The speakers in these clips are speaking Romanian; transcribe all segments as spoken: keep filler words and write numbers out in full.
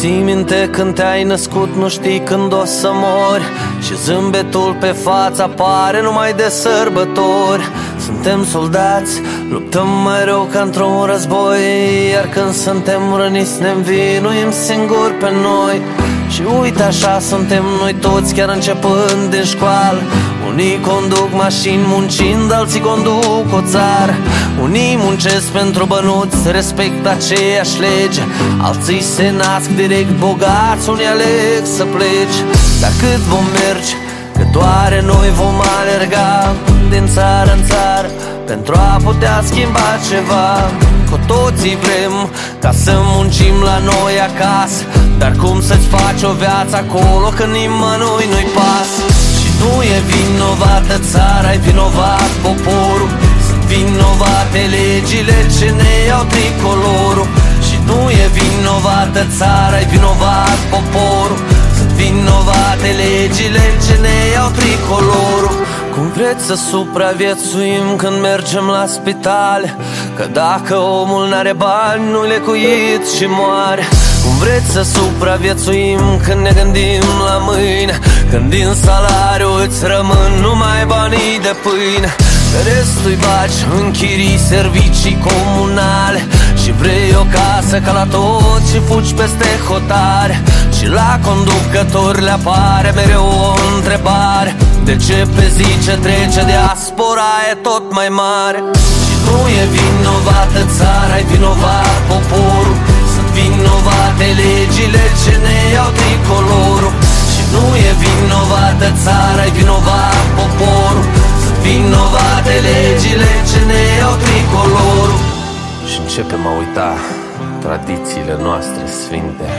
Ții minte când te-ai născut, nu știi când o să mori, și zâmbetul pe față apare numai de sărbători. Suntem soldați, luptăm mai rău ca într-un război, iar când suntem răniți ne învinuim singuri pe noi. Și uite așa suntem noi toți, chiar începând din școală. Unii conduc mașini muncind, alții conduc o țară. Unii muncesc pentru bănuți, respectă aceeași lege, alții se nasc direct bogați, unii aleg să plece. Dar cât vom merge, cât oare noi vom alerga din țară în țară pentru a putea schimba ceva? Cu toții vrem ca să muncim la noi acasă, dar cum să-ți faci o viață acolo când nimănui nu-i pas? Și nu e vinovată țara, e vinovat poporul. Sunt vinovate legile ce ne iau tricolorul. Și nu e vinovată țara, e vinovat poporul. Sunt vinovate legile ce ne iau tricolorul. Cum vreți să supraviețuim când mergem la spitale? Că dacă omul n-are bani, nu lecuit și moare. Cum vreți să supraviețuim când ne gândim la mâine, când din salariu îți rămân numai banii de pâine? Pe restul-i bagi în chirii, servicii comunale, și vrei o casă ca la tot și fugi peste hotare. Și la conducători le apare mereu o întrebare: de ce pe zi ce trece diaspora e tot mai mare? Și nu e vinovată țara, e vinovat poporul. Sunt vinovate legile ce ne iau tricolorul. Și nu e vinovată țara, e vinovat poporul. Sunt vinovate legile ce ne iau tricolorul. Și începem a uita tradițiile noastre sfinte.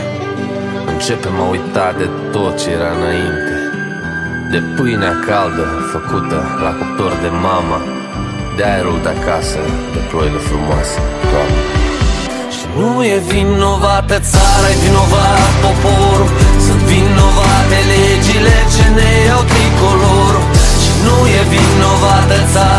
Începem a uita de tot ce era înainte, de pâinea caldă făcută la cuptor de mama, de aerul de acasă, de ploile frumoase toamnă. Și nu e vinovată țara, e vinovat poporul. Sunt vinovate legile ce ne iau tricolorul. Și nu e vinovată țara,